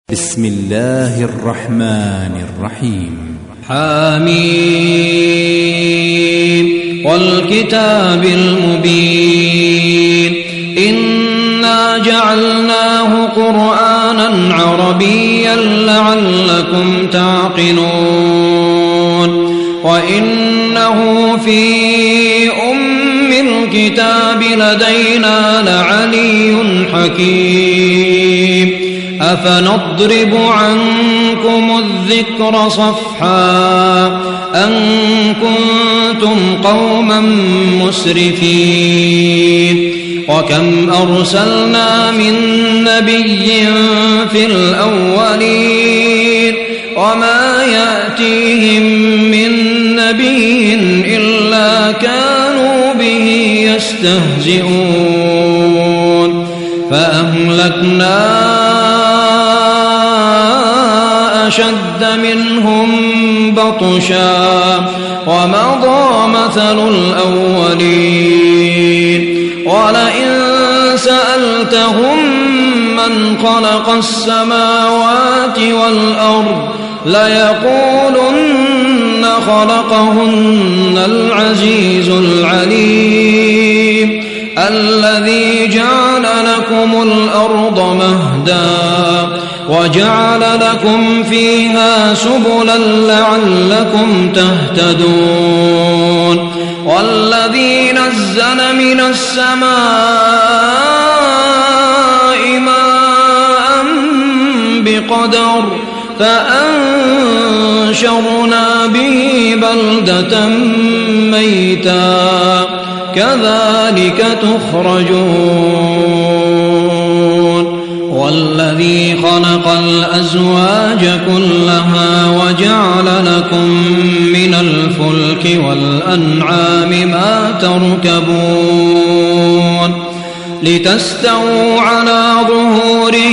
بسم الله الرحمن الرحيم. حميم والكتاب المبين إنا جعلناه قرآنا عربيا لعلكم تعقلون وإنه في أم الكتاب لدينا لعلي حكيم أفنضرب عنكم الذكر صفحا أن كنتم قوما مسرفين وكم أرسلنا من نبي في الأولين وما يأتيهم من نبي إلا كانوا به يستهزئون فأهلكنا أشد منهم بطشا ومضى مثل الأولين ولئن سألتهم من خلق السماوات والأرض ليقولن خلقهن العزيز العليم الذي جعل لكم الأرض مهدا وجعل لكم فيها سبلا لعلكم تهتدون والذي نزل من السماء ماء بقدر فأنشرنا به بلدة ميتا كذلك تخرجون والذي خلق الأزواج كلها وجعل لكم من الفلك والأنعام ما تركبون لتستووا على ظهوره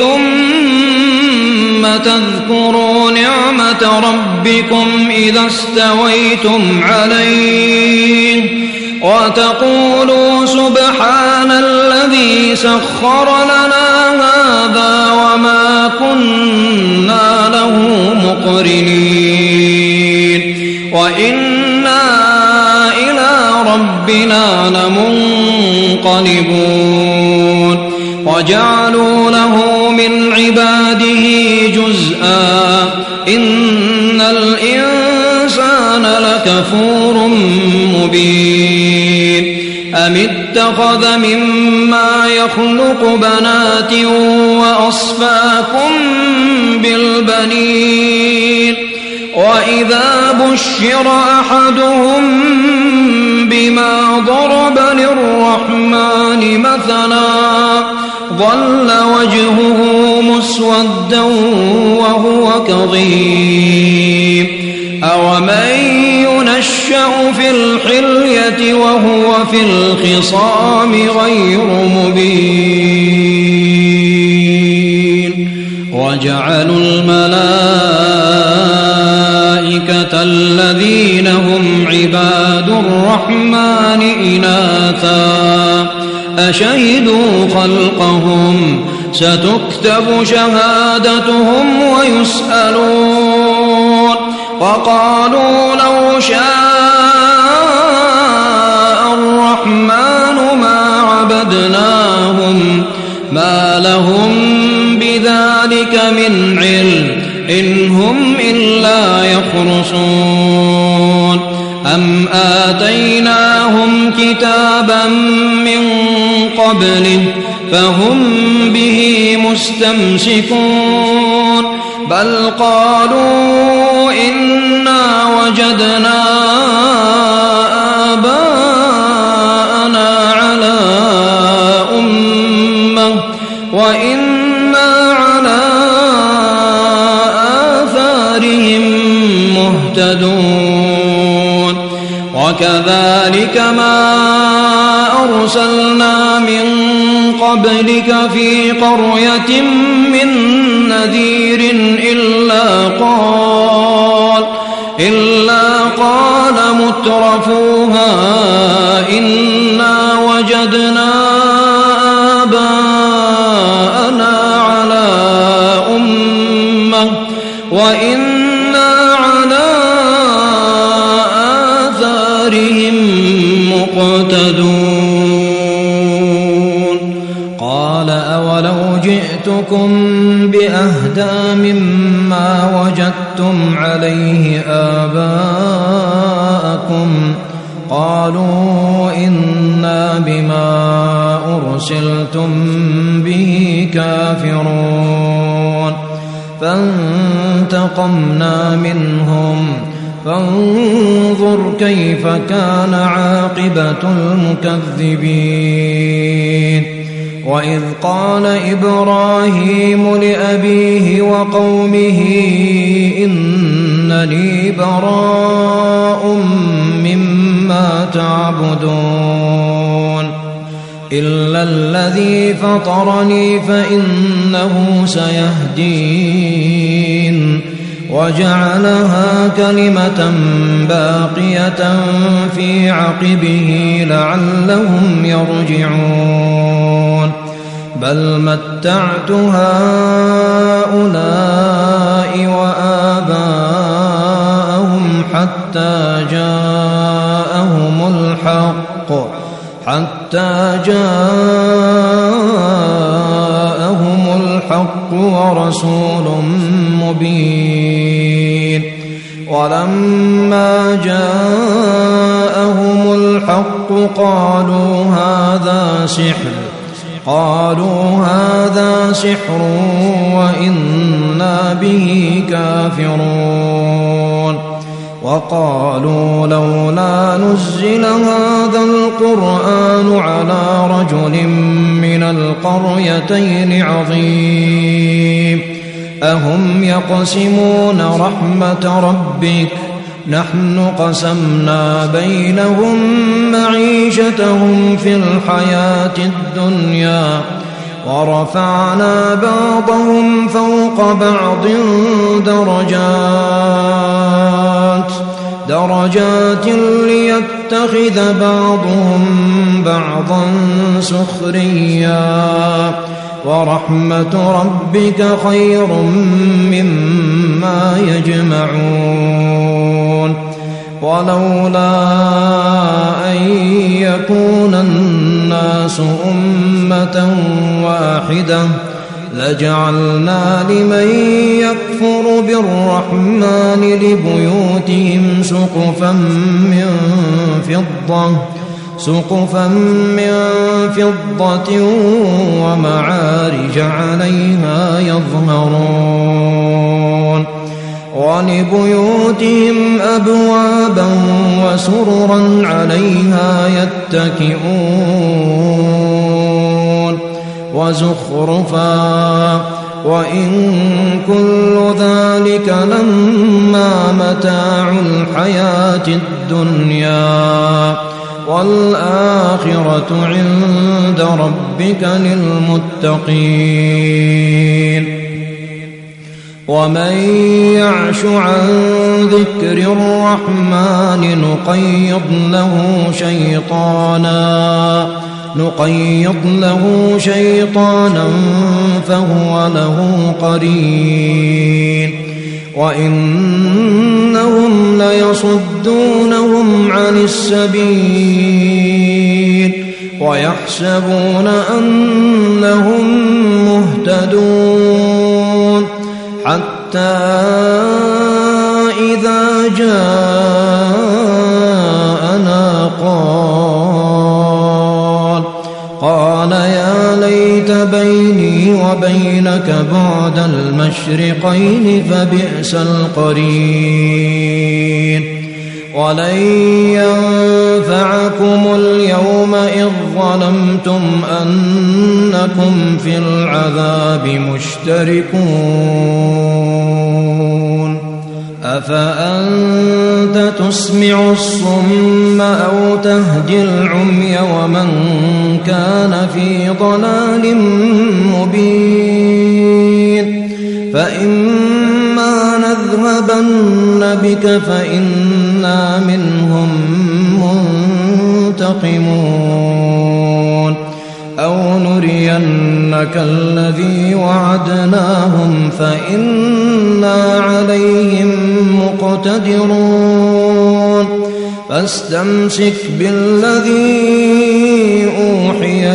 ثم تذكروا نعمة ربكم إذا استويتم عليه وتقولوا سبحان الذي سخر لنا هذا وما كنا له مقرنين وإنا إلى ربنا لمنقلبون وجعلوا له من عباده جزءا إن الإنسان لكفور مبين أم اتخذ مما يخلق بنات وأصفاكم بالبنين وإذا بشر أحدهم بما ضرب للرحمن مثلا ظل وجهه مسودا وهو كظيم أومن ينشأ في الحلية وهو في الخصام غير مبين وجعلوا الملائكة الذين هم عباد الرحمن إناثا أشهدوا خلقهم ستكتب شهادتهم ويسألون وقالوا لو شاء الرحمن ما عبدناهم ما لهم بذلك من علم إن هم إلا يخرصون أم آتيناهم كتابا من قبله فهم به مستمسكون بل قالوا إنا وجدنا آباءنا على أمة وإنا على آثارهم مهتدون وكذلك ما أرسلنا من قبلك في قرية من نذير إلا قال مترفوها إنا وجدنا آباءنا على أمة وإنا على آثارهم مقتدون قال أولو جئتكم بأهدى مما وجدتم عليه آباءكم قالوا إنا بما أرسلتم به كافرون فانتقمنا منهم فانظر كيف كان عاقبة المكذبين وإذ قال إبراهيم لأبيه وقومه إنني براء مما تعبدون إلا الذي فطرني فإنه سيهدين وجعلها كلمة باقية في عقبه لعلهم يرجعون بل متعت هؤلاء وآباءهم حتى جاءهم الحق ورسول مبين ولما جاءهم الحق قالوا هذا سحر وإنا به كافرون وقالوا لولا نزل هذا القرآن على رجل من القريتين عظيم أهم يقسمون رحمة ربك نحن قسمنا بينهم معيشتهم في الحياة الدنيا ورفعنا بعضهم فوق بعض درجات ليتخذ بعضهم بعضا سخريا ورحمة ربك خير مما يجمعون ولولا أن يكون الناس أمة واحدة لجعلنا لمن يكفر بالرحمن لبيوتهم سقفا من فضة ومعارج عليها يظهرون ولبيوتهم أبوابا وسررا عليها يتكئون وزخرفا وإن كل ذلك لما متاع الحياة الدنيا والآخرة عند ربك للمتقين ومن يعش عن ذكر الرحمن نقيض له شيطانا فهو له قرين وإنهم ليصدونهم عن السبيل ويحسبون أنهم مهتدون حتى إذا جاءنا قال يا ليت بيني وبينك بعد المشرقين فبئس القرين ولن ينفعكم اليوم إذ ظلمتم أنكم في العذاب مشتركون أفأنت تسمع الصم أو تهدي العمي ومن كان في ضلال مبين فإما نذهبن بك فإنا منهم منتقمون أو نرينك لنرينك الذي وعدناهم فإنا عليهم مقتدرون فاستمسك بالذي أوحي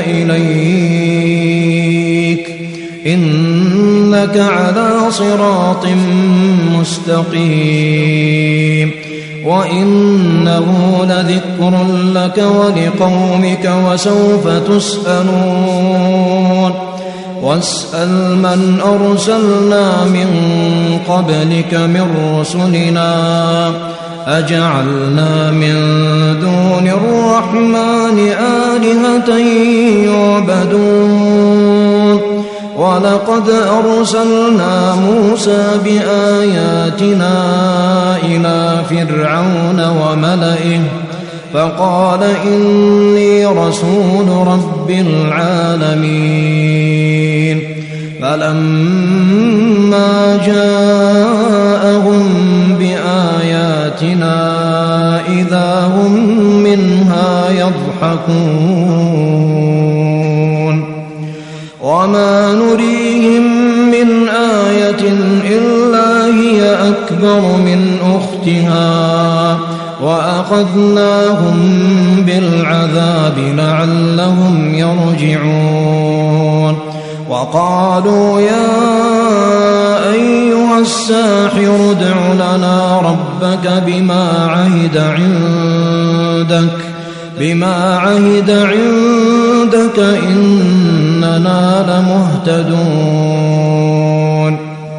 إليك إنك على صراط مستقيم وإنه لذكر لك ولقومك وسوف تسألون واسأل من أرسلنا من قبلك من رسلنا أجعلنا من دون الرحمن آلهة يعبدون ولقد أرسلنا موسى بآياتنا إلى فرعون وملئه فقال إني رسول رب العالمين فلما جاءهم بآياتنا إذا هم منها يضحكون وما نريهم من آية إلا هي أكبر من أختها وأخذناهم بالعذاب لعلهم يرجعون وقالوا يا أيها الساحر ادع لنا ربك بما عهد عندك إننا لمهتدون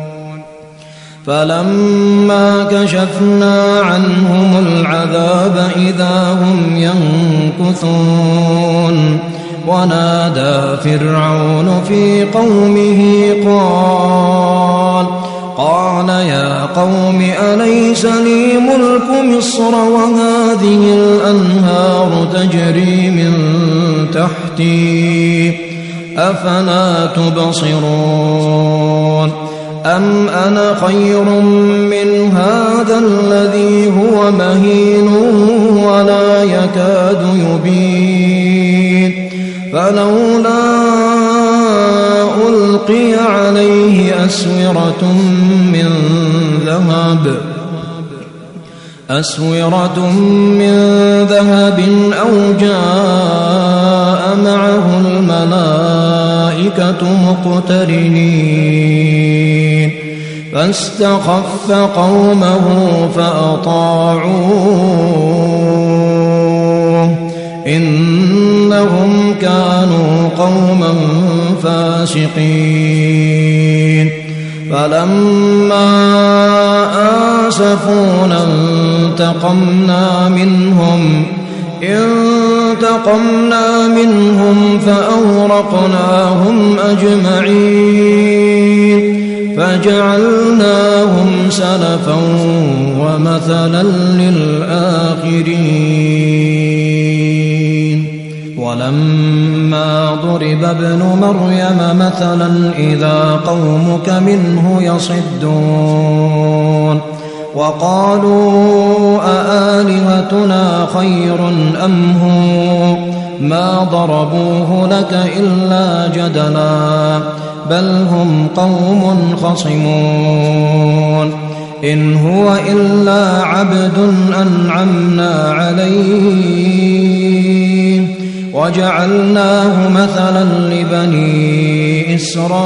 فلما كشفنا عنهم العذاب إذا هم ينكثون ونادى فرعون في قومه قال يا قوم أليس لي ملك مصر وهذه الأنهار تجري من تحتي أفلا تبصرون أم أنا خير من هذا الذي هو مهين ولا يكاد يبين فلولا ألقي عليه أسورة من ذهب أو جاء معه الملائكة مقترنين فاستخف قومه فأطاعوه إنهم كانوا قوما فاسقين فلما آسفونا انتقمنا منهم فأغرقناهم أجمعين فجعلناهم سلفا ومثلا للآخرين ولما ضرب ابن مريم مثلا إذا قومك منه يصدون وقالوا أآلهتنا خير أم هو ما ضربوه لك إلا جدلا بل هم قوم خصمون إن هو إلا عبد أنعمنا عليه وجعلناه مثلا لبني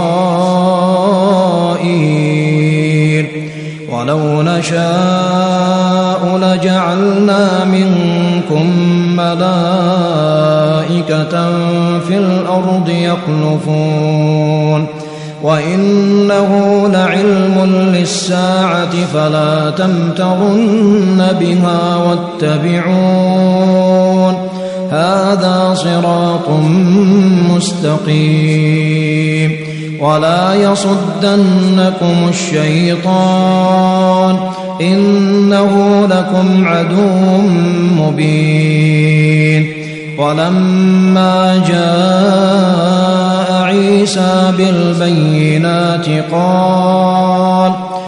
إسرائيل ولو نشاء لجعلنا منكم ملائكة في الأرض يخلفون وإنه لعلم للساعة فلا تمترن بها واتبعون هذا صراط مستقيم ولا يصدنكم الشيطان إنه لكم عدو مبين ولما جاء عيسى بالبينات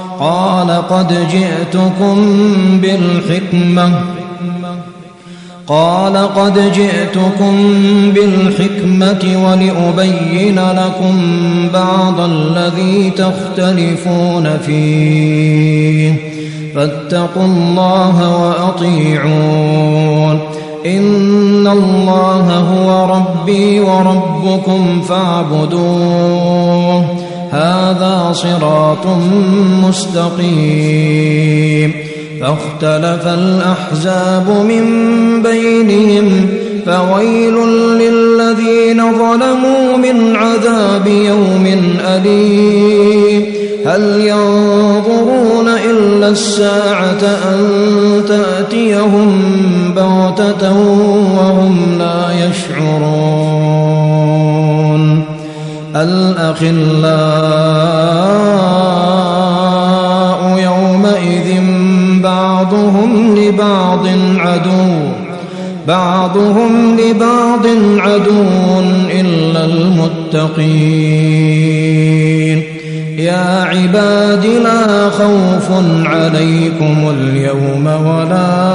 قال قد جئتكم قال قد جئتكم بالحكمة ولأبين لكم بعض الذي تختلفون فيه فاتقوا الله وأطيعون إن الله هو ربي وربكم فاعبدوه هذا صراط مستقيم فاختلف الأحزاب من بينهم فويل للذين ظلموا من عذاب يوم أليم هل ينظرون إلا الساعة أن تأتيهم بغتة وهم لا يشعرون الأخلاء يومئذ بعضهم لبعض عدو إلا المتقين يا عباد لا خوف عليكم اليوم ولا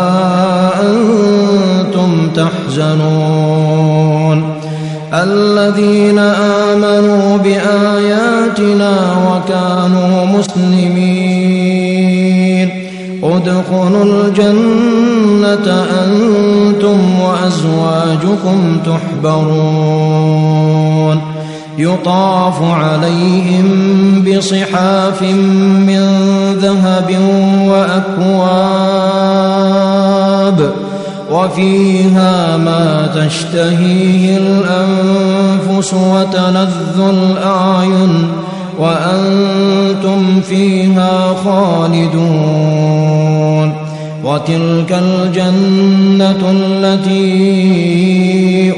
أنتم تحزنون الذين آمنوا بآياتنا وكانوا مسلمين ادخلوا الجنة أنتم وأزواجكم تحبرون يطاف عليهم بصحاف من ذهب وأكواب وفيها ما تشتهيه الأنفس وتلذ الأعين وأنتم فيها خالدون وتلك الجنة التي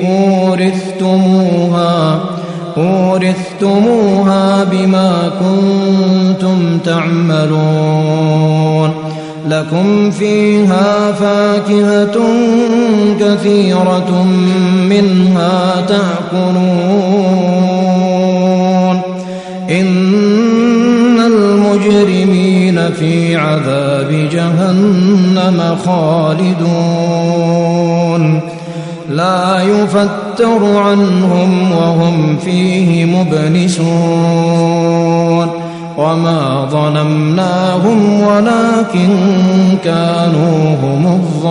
أورثتموها بما كنتم تعملون لكم فيها فاكهة كثيرة منها تأكلون إن المجرمين في عذاب جهنم خالدون لا يفتر عنهم وهم فيه مبلسون وما ظلمناهم ولكن كانوا هم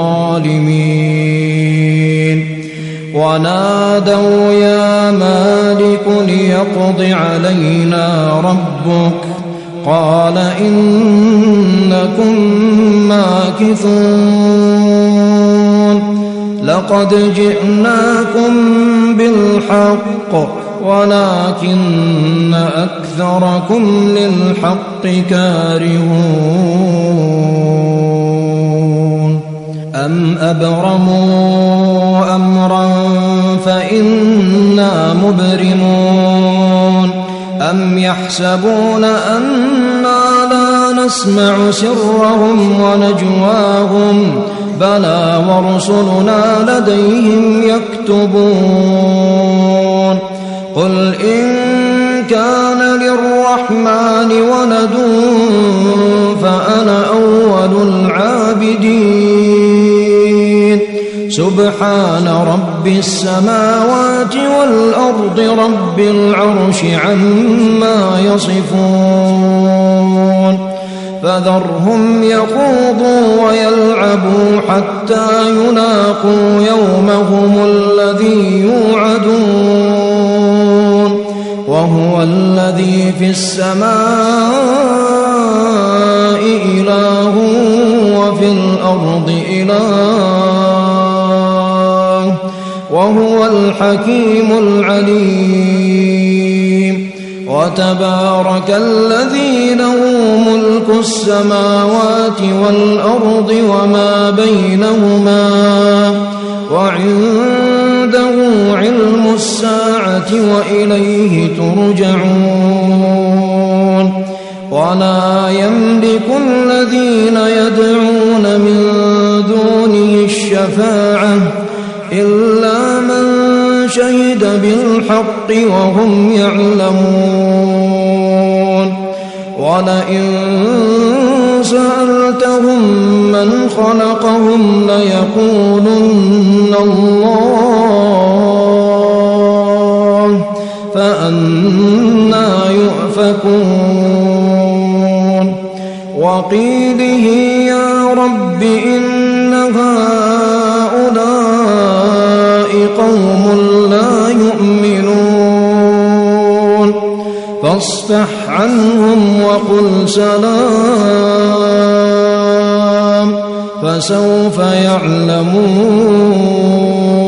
الظالمين ونادوا يا مالك ليقض علينا ربك قال إنكم ماكثون لقد جئناكم بالحق ولكن أكثركم للحق كارهون أم أبرموا أمرا فإنا مبرمون أم يحسبون أنا لا نسمع سرهم ونجواهم بلى ورسلنا لديهم يكتبون قل إن كان للرحمن ولد فأنا أول العابدين سبحان رب السماوات والأرض رب العرش عما يصفون فذرهم يخوضوا ويلعبوا حتى يلاقوا يومهم الذي يوعدون وهو الذي في السماء إله وفي الأرض إله وهو الحكيم العليم وتبارك الذي له ملك السماوات والأرض وما بينهما وعنده علم الساعة وإليه ترجعون ولا يملك الذين يدعون من دونه الشفاعة إلا من شهد بالحق وهم يعلمون ولئن سألتهم من خلقهم ليقولن الله فأنى يؤفكون وقيله يا رب إن هؤلاء قوم لا يؤمنون فاصفح عنهم وقل سلام فسوف يعلمون